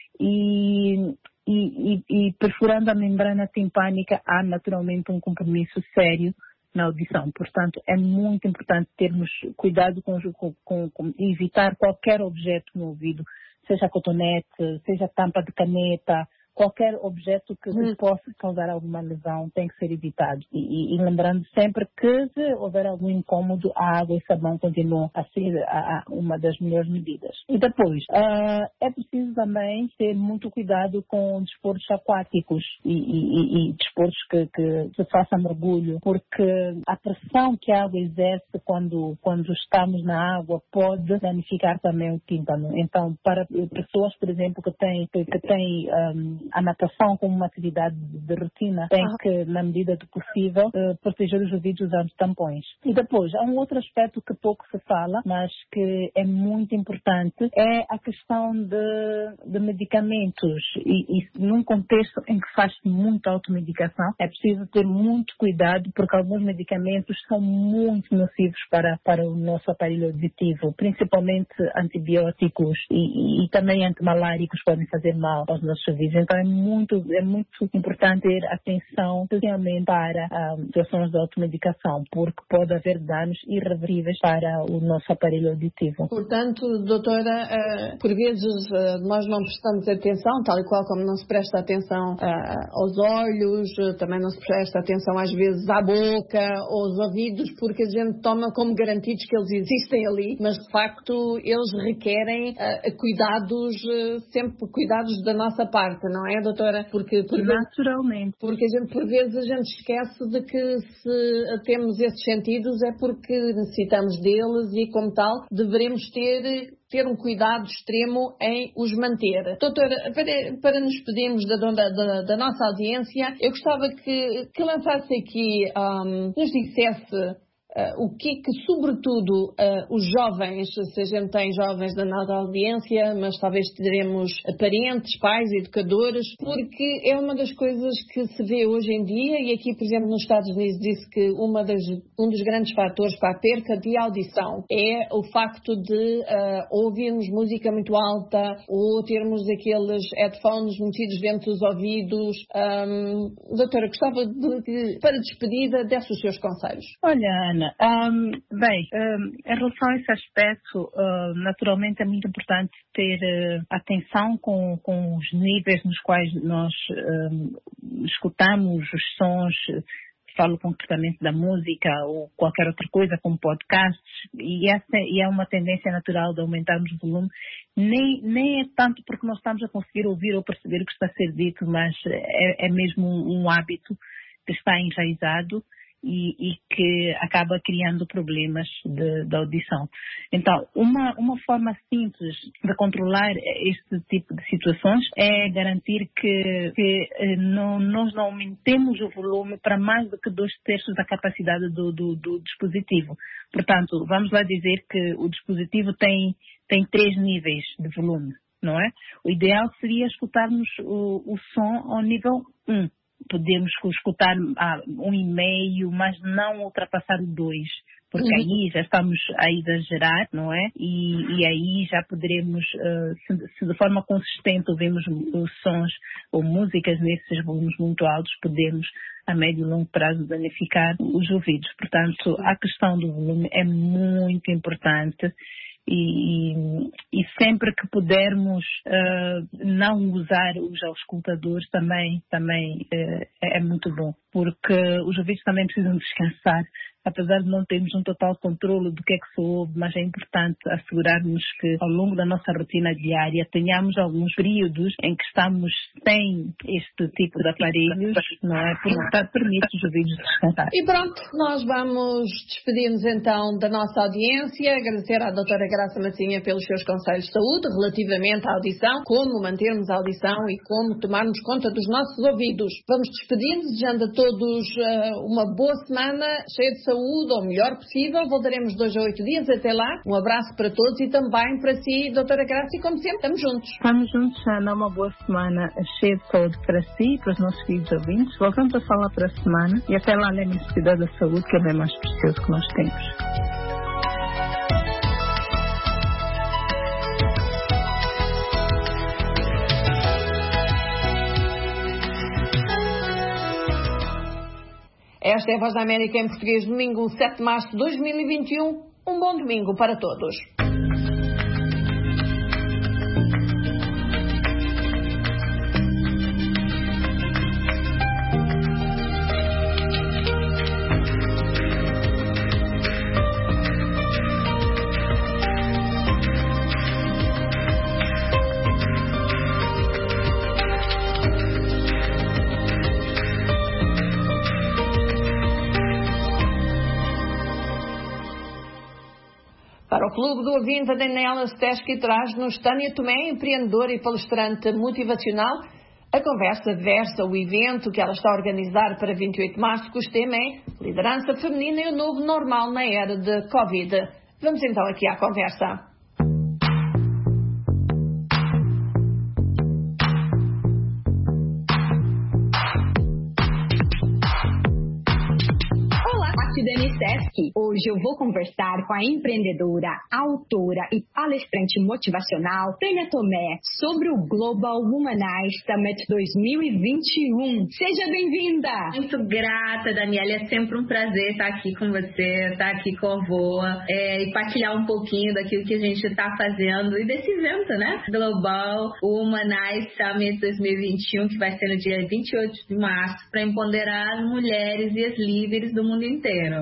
e perfurando a membrana timpânica há naturalmente um compromisso sério na audição. Portanto, é muito importante termos cuidado com evitar qualquer objeto no ouvido, seja cotonete, seja tampa de caneta, qualquer objeto que possa causar alguma lesão tem que ser evitado. E lembrando sempre que se houver algum incômodo, a água e sabão continuam a ser uma das melhores medidas. E depois, é preciso também ter muito cuidado com desportos aquáticos e desportos que se faça mergulho, porque a pressão que a água exerce quando estamos na água pode danificar também o tímpano. Então, para pessoas, por exemplo, que têm a natação como uma atividade de rotina, tem que, na medida do possível, proteger os ouvidos usando tampões. E depois, há um outro aspecto que pouco se fala, mas que é muito importante, é a questão de medicamentos. E num contexto em que faz muita automedicação, é preciso ter muito cuidado, porque alguns medicamentos são muito nocivos para o nosso aparelho auditivo, principalmente antibióticos e também antimaláricos podem fazer mal aos nossos ouvidos. Então, é muito importante ter atenção, especialmente para situações de automedicação, porque pode haver danos irreversíveis para o nosso aparelho auditivo. Portanto, doutora, por vezes nós não prestamos atenção, tal e qual como não se presta atenção aos olhos, também não se presta atenção às vezes à boca, aos ouvidos, porque a gente toma como garantidos que eles existem ali, mas de facto eles requerem cuidados, sempre cuidados da nossa parte, não não é, doutora? Porque naturalmente. Porque por vezes a gente esquece de que se temos esses sentidos é porque necessitamos deles e, como tal, devemos ter um cuidado extremo em os manter. Doutora, para nos despedirmos da nossa audiência, eu gostava que lançasse aqui, nos dissesse o que sobretudo, os jovens, se a gente tem jovens da nossa audiência, mas talvez teremos parentes, pais, educadores, porque é uma das coisas que se vê hoje em dia, e aqui, por exemplo, nos Estados Unidos disse que um dos grandes fatores para a perca de audição é o facto de ouvirmos música muito alta ou termos aqueles headphones metidos dentro dos ouvidos. Doutora, gostava para despedida, desse os seus conselhos. Olha, Ana, em relação a esse aspecto, naturalmente é muito importante ter atenção com os níveis nos quais nós escutamos os sons. Falo concretamente da música ou qualquer outra coisa, como podcasts, e é uma tendência natural de aumentarmos o volume. Nem é tanto porque nós estamos a conseguir ouvir ou perceber o que está a ser dito, mas é mesmo um hábito que está enraizado e que acaba criando problemas de audição. Então, uma forma simples de controlar este tipo de situações é garantir que nós não aumentemos o volume para mais do que 2/3 da capacidade do dispositivo. Portanto, vamos lá dizer que o dispositivo tem 3 níveis de volume, não é? O ideal seria escutarmos o som ao nível 1. Podemos escutar 1,5, mas não ultrapassar o 2, porque aí já estamos a exagerar, não é? E aí já poderemos, se de forma consistente ouvimos os sons ou músicas nesses volumes muito altos, podemos, a médio e longo prazo, danificar os ouvidos. Portanto, a questão do volume é muito importante. E sempre que pudermos não usar os auscultadores também é muito bom, porque os ouvidos também precisam descansar, apesar de não termos um total controle do que é que se ouve, mas é importante assegurarmos que ao longo da nossa rotina diária tenhamos alguns períodos em que estamos sem este tipo de aparelhos, não é? Portanto, permite os ouvidos descansar. E pronto, nós vamos despedir-nos então da nossa audiência, agradecer à doutora Graça Massinha pelos seus conselhos de saúde relativamente à audição, como mantermos a audição e como tomarmos conta dos nossos ouvidos. Vamos despedir-nos, desejando a todos uma boa semana, cheia de saúde, ou o melhor possível. Voltaremos 2 a 8 dias. Até lá. Um abraço para todos e também para si, doutora Graça, e como sempre, estamos juntos. Estamos juntos, Ana. Uma boa semana cheia de saúde para si e para os nossos queridos ouvintes. Voltamos a falar para a semana e até lá, lembre-se de cuidar da saúde, que é bem mais precioso que nós temos. Esta é a Voz da América em português, domingo 7 de março de 2021. Um bom domingo para todos. Para o Clube do Ouvinte, a Daniela Stesky traz-nos Tânia Tomé, empreendedora e palestrante motivacional. A conversa versa o evento que ela está a organizar para 28 de março, cujo tema é Liderança Feminina e o Novo Normal na Era de Covid. Vamos então aqui à conversa. Dani Stesky. Hoje eu vou conversar com a empreendedora, autora e palestrante motivacional Tânia Tomé sobre o Global Womanize Summit 2021. Seja bem-vinda! Muito grata, Daniela. É sempre um prazer estar aqui com você, estar aqui com a VOA e partilhar um pouquinho daquilo que a gente está fazendo e desse evento, né? Global Womanize Summit 2021, que vai ser no dia 28 de março, para empoderar as mulheres e as líderes do mundo inteiro. E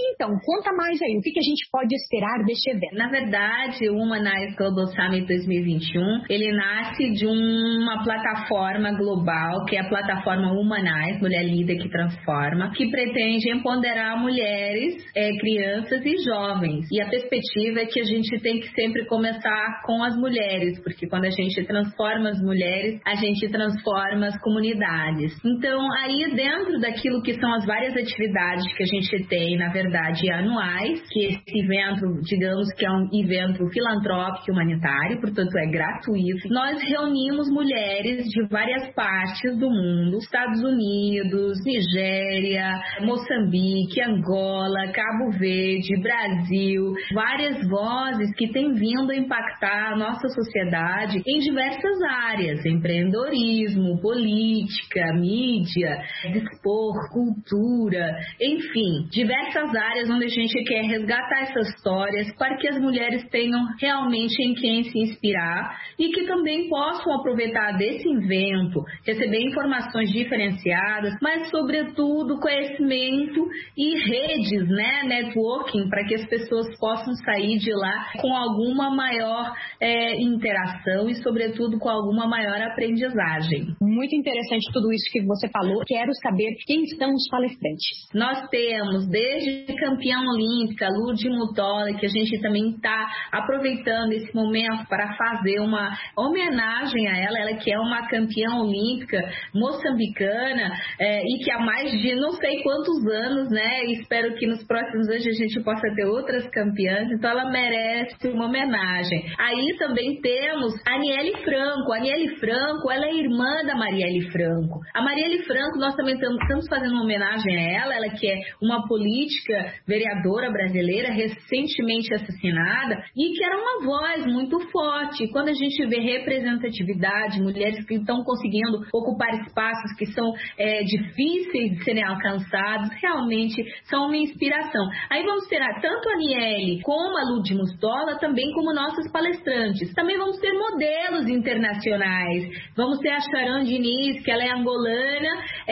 então, conta mais aí, o que a gente pode esperar deste evento? Na verdade, o Womanize Global Summit 2021, ele nasce de uma plataforma global, que é a plataforma Womanize, Mulher Líder que Transforma, que pretende empoderar mulheres, crianças e jovens. E a perspectiva é que a gente tem que sempre começar com as mulheres, porque quando a gente transforma as mulheres, a gente transforma as comunidades. Então, aí dentro daquilo que são as várias atividades que a gente tem, na verdade, anuais, que esse evento, digamos que é um evento filantrópico e humanitário, portanto é gratuito, nós reunimos mulheres de várias partes do mundo, Estados Unidos, Nigéria, Moçambique, Angola, Cabo Verde, Brasil, várias vozes que têm vindo a impactar a nossa sociedade em diversas áreas, empreendedorismo, política, mídia, dispor, cultura, enfim, diversas áreas onde a gente quer resgatar essas histórias para que as mulheres tenham realmente em quem se inspirar e que também possam aproveitar desse evento, receber informações diferenciadas, mas sobretudo conhecimento e redes, né, networking, para que as pessoas possam sair de lá com alguma maior interação e sobretudo com alguma maior aprendizagem. Muito interessante tudo isso que você falou. Quero saber quem são os palestrantes. Nós temos desde campeã olímpica, Ludi Mutola, que a gente também está aproveitando esse momento para fazer uma homenagem a ela que é uma campeã olímpica moçambicana e que há mais de não sei quantos anos, né? Espero que nos próximos anos a gente possa ter outras campeãs, então ela merece uma homenagem. Aí também temos a Aniele Franco. A Aniele Franco, ela é irmã da Marielle Franco. A Marielle Franco, nós também estamos fazendo uma homenagem a ela que é uma política vereadora brasileira recentemente assassinada e que era uma voz muito forte. Quando a gente vê representatividade, mulheres que estão conseguindo ocupar espaços que são difíceis de serem alcançados, realmente são uma inspiração. Aí vamos ter tanto a Aniele como a Ludi Mustola, também como nossas palestrantes. Também vamos ter modelos internacionais. Vamos ter a Sharon Diniz, que ela é angolana,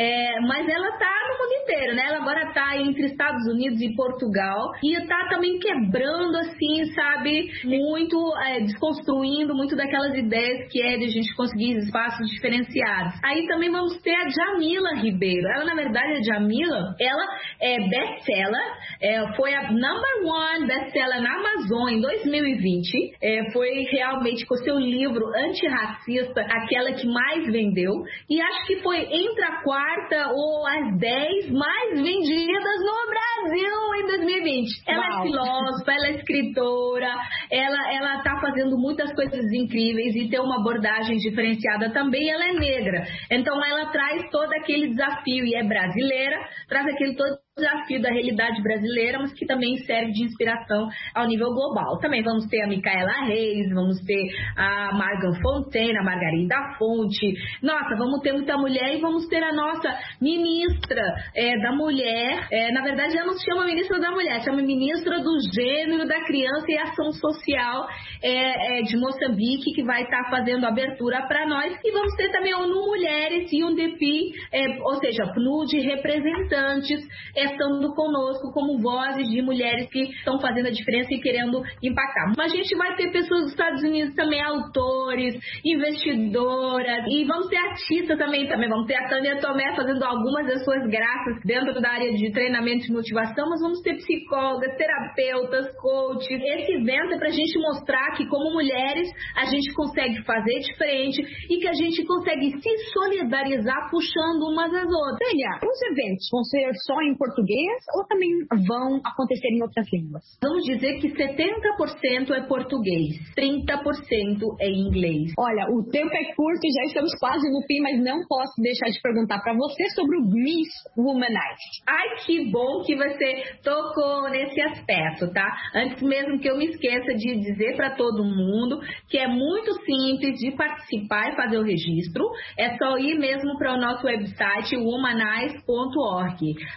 mas ela está no mundo inteiro, né? Ela agora está entre Estados Unidos e Portugal e está também quebrando, assim, sabe, muito, desconstruindo muito daquelas ideias que é de a gente conseguir espaços diferenciados. Aí também vamos ter a Jamila Ribeiro. Ela, na verdade, a Jamila, ela é best-seller, foi a number one best-seller na Amazon em 2020. Foi realmente com o seu livro antirracista aquela que mais vendeu e acho que foi entre a quarta ou as 10 mais vendidas no Brasil em 2020. Ela é filósofa, ela é escritora, ela tá fazendo muitas coisas incríveis e tem uma abordagem diferenciada também. Ela é negra, então ela traz todo aquele desafio e é brasileira, traz aquele todo desafio da realidade brasileira, mas que também serve de inspiração ao nível global. Também vamos ter a Micaela Reis, vamos ter a Margan Fontaine, a Margarida Fonte. Nossa, vamos ter muita mulher e vamos ter a nossa ministra da mulher. Na verdade, ela não se chama ministra da mulher, chama ministra do gênero, da criança e ação social de Moçambique, que vai estar fazendo abertura para nós. E vamos ter também o Nu Mulheres e um DP, ou seja, PNU de representantes estando conosco como vozes de mulheres que estão fazendo a diferença e querendo impactar. Mas a gente vai ter pessoas dos Estados Unidos também, autores, investidoras, e vamos ter artistas também. Vamos ter a Tânia Tomé fazendo algumas das suas graças dentro da área de treinamento e motivação, mas vamos ter psicólogas, terapeutas, coaches. Esse evento é para a gente mostrar que como mulheres a gente consegue fazer diferente e que a gente consegue se solidarizar puxando umas às outras. Tânia, os eventos vão ser só em português ou também vão acontecer em outras línguas? Vamos dizer que 70% é português, 30% é inglês. Olha, o tempo é curto e já estamos quase no fim, mas não posso deixar de perguntar para você sobre o Miss Womanize. Ai, que bom que você tocou nesse aspecto, tá? Antes mesmo que eu me esqueça de dizer para todo mundo que é muito simples de participar e fazer o registro. É só ir mesmo para o nosso website womanize.org. Aquelas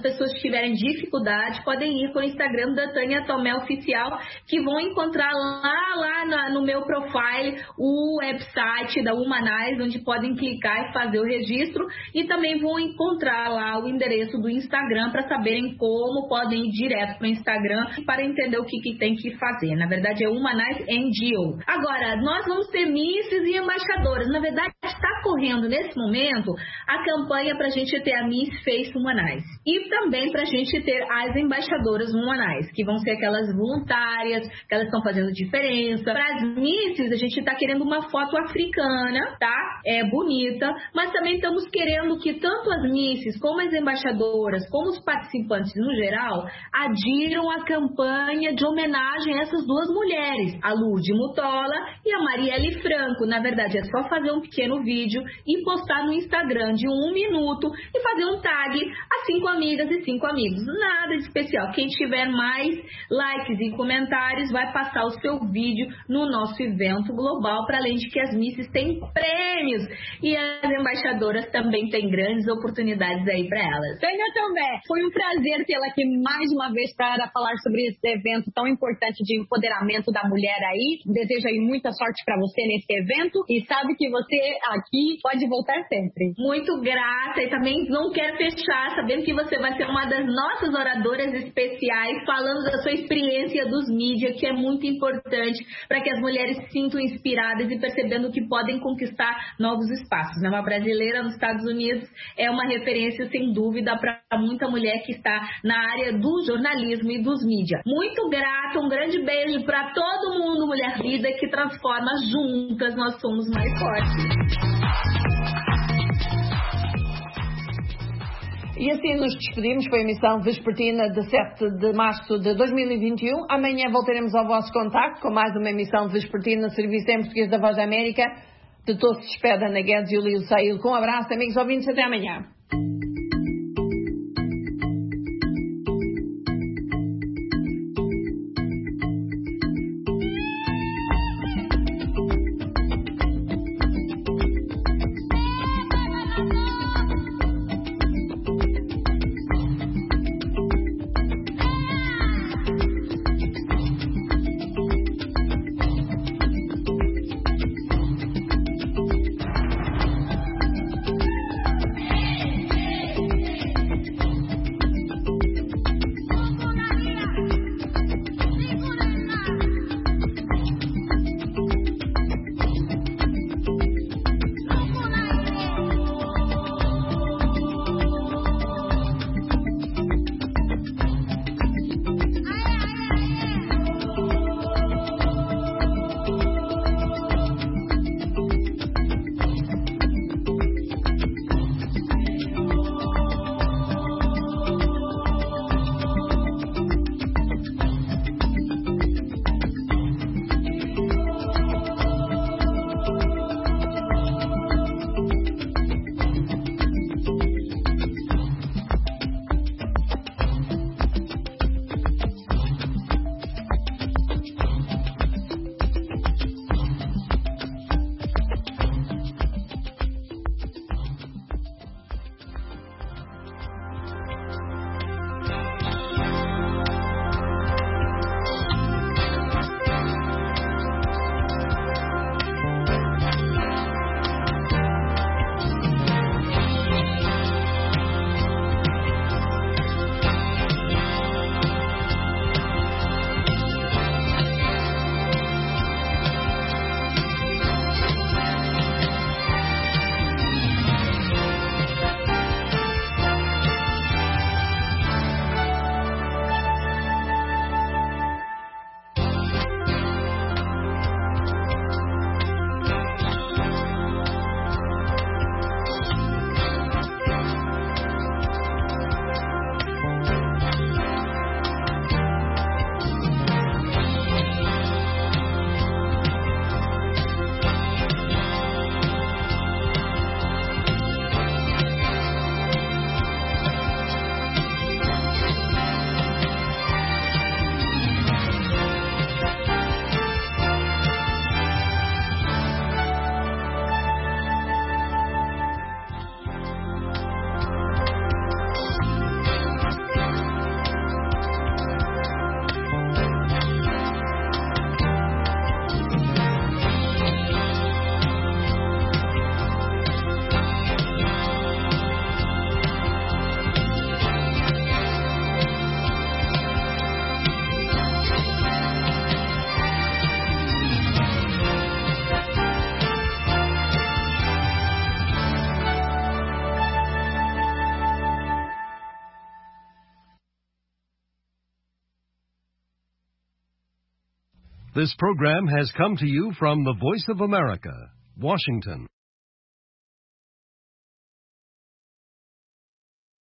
pessoas que tiverem dificuldade podem ir para o Instagram da Tânia Tomé Oficial, que vão encontrar lá no meu profile o website da Humanize, onde podem clicar e fazer o registro, e também vão encontrar lá o endereço do Instagram para saberem como podem ir direto para o Instagram para entender o que tem que fazer. Na verdade é Humanize NGO. Agora, nós vamos ter misses e embaixadoras. Na verdade, está correndo nesse momento a campanha para a gente ter a Miss Face Humanize e também para a gente ter as embaixadoras Humanize, que vão ser aquelas voluntárias, que elas estão fazendo diferença. Para as misses, a gente está querendo uma foto africana, tá? É bonita, mas também estamos querendo que tanto as misses, como as embaixadoras, como os participantes no geral, adiram a campanha de homenagem a essas duas mulheres, a Lourdes Mutola e a Marielle Franco. Na verdade, é só fazer um pequeno vídeo e postar no Instagram de 1 minuto e fazer um tag a 5 amigas e 5 amigos. Nada de especial. Quem tiver mais likes e comentários vai passar o seu vídeo no nosso evento global, para além de que as misses têm prêmios e as embaixadoras também têm grandes oportunidades aí para elas. Tânia Tomé, foi um prazer tê-la aqui mais uma vez para falar sobre esse evento tão importante de empoderamento da mulher aí. Desejo aí muita sorte para você nesse evento e sabe que você aqui pode voltar sempre. Muito grata, e também não quero fechar sabendo que você vai ser uma das nossas oradoras especiais, falando da sua experiência dos mídias, que é muito importante para que as mulheres se sintam inspiradas e percebendo que podem conquistar novos espaços. Uma brasileira nos Estados Unidos é uma referência sem dúvida para muita mulher que está na área do jornalismo e dos mídias. Muito grata, um grande beijo para todo mundo, Mulher Vida, que transforma. Juntas nós somos mais fortes. E assim nos despedimos. Foi a emissão vespertina de 7 de março de 2021. Amanhã voltaremos ao vosso contacto com mais uma emissão vespertina, Serviço em Português da Voz da América. De todos se despede Ana Guedes e o Lio Saíl. Com um abraço, amigos ouvintes, até amanhã. This program has come to you from the Voice of America, Washington.